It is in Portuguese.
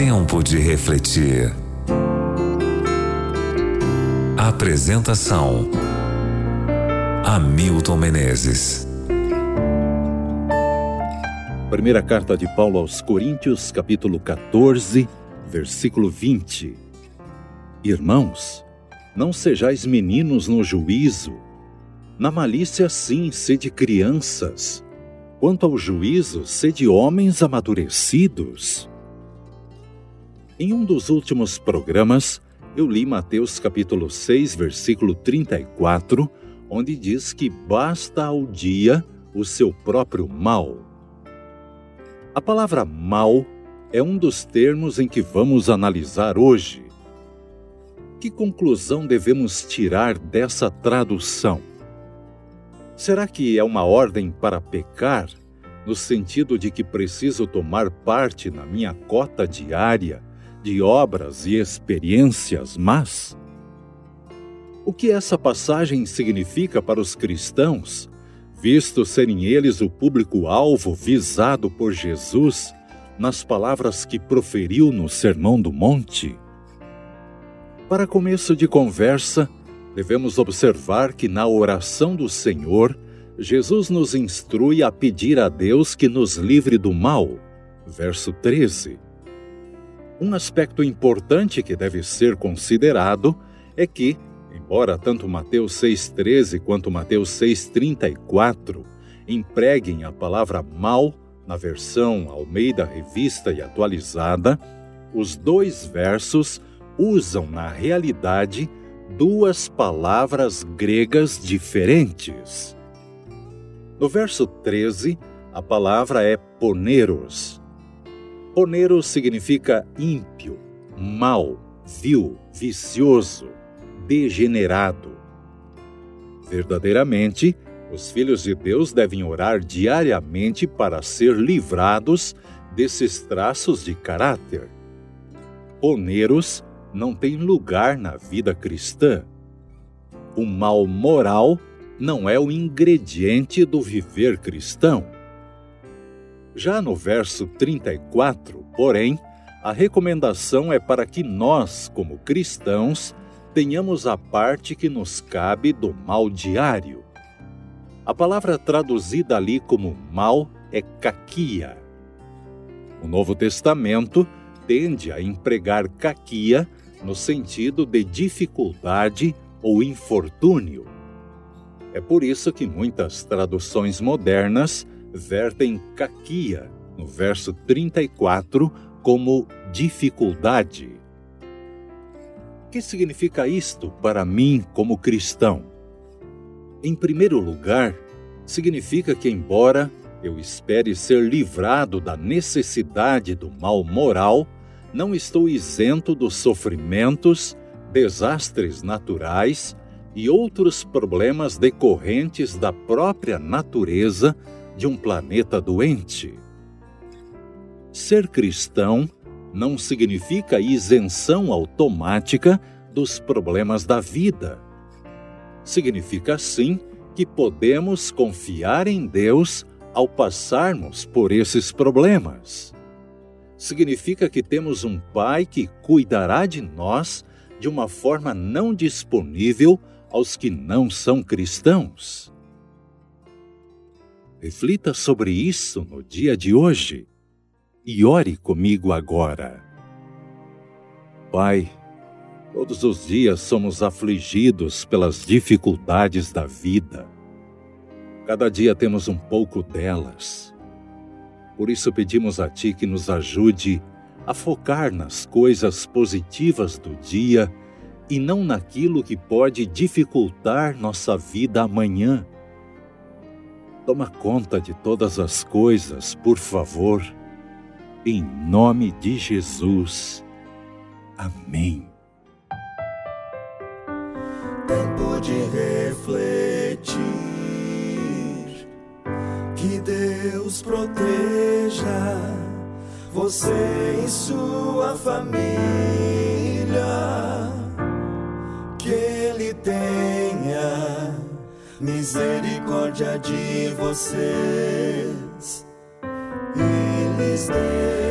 Tempo de refletir. Apresentação: Hamilton Menezes. Primeira carta de Paulo aos Coríntios, capítulo 14, versículo 20. Irmãos, não sejais meninos no juízo. Na malícia, sim, sede crianças. Quanto ao juízo, sede homens amadurecidos. Em um dos últimos programas, eu li Mateus capítulo 6, versículo 34, onde diz que basta ao dia o seu próprio mal. A palavra mal é um dos termos em que vamos analisar hoje. Que conclusão devemos tirar dessa tradução? Será que é uma ordem para pecar, no sentido de que preciso tomar parte na minha cota diária de obras e experiências más? O que essa passagem significa para os cristãos, visto serem eles o público-alvo visado por Jesus nas palavras que proferiu no Sermão do Monte? Para começo de conversa, devemos observar que na oração do Senhor, Jesus nos instrui a pedir a Deus que nos livre do mal. Verso 13. Um aspecto importante que deve ser considerado é que, embora tanto Mateus 6,13 quanto Mateus 6,34 empreguem a palavra mal na versão Almeida Revista e Atualizada, os dois versos usam na realidade duas palavras gregas diferentes. No verso 13, a palavra é poneros. Poneros significa ímpio, mau, vil, vicioso, degenerado. Verdadeiramente, os filhos de Deus devem orar diariamente para ser livrados desses traços de caráter. Poneros não tem lugar na vida cristã. O mal moral não é o ingrediente do viver cristão. Já no verso 34, porém, a recomendação é para que nós, como cristãos, tenhamos a parte que nos cabe do mal diário. A palavra traduzida ali como mal é kakia. O Novo Testamento tende a empregar kakia no sentido de dificuldade ou infortúnio. É por isso que muitas traduções modernas vertem kakia no verso 34 como dificuldade. O que significa isto para mim como cristão? Em primeiro lugar, significa que, embora eu espere ser livrado da necessidade do mal moral, não estou isento dos sofrimentos, desastres naturais e outros problemas decorrentes da própria natureza de um planeta doente. Ser cristão não significa isenção automática dos problemas da vida. Significa, sim, que podemos confiar em Deus ao passarmos por esses problemas. Significa que temos um Pai que cuidará de nós de uma forma não disponível aos que não são cristãos. Reflita sobre isso no dia de hoje e ore comigo agora. Pai, todos os dias somos afligidos pelas dificuldades da vida. Cada dia temos um pouco delas. Por isso pedimos a Ti que nos ajude a focar nas coisas positivas do dia e não naquilo que pode dificultar nossa vida amanhã. Toma conta de todas as coisas, por favor. Em nome de Jesus. Amém. Tempo de refletir. Que Deus proteja você e sua família. Que Ele tenha misericórdia de vocês. E lhes dê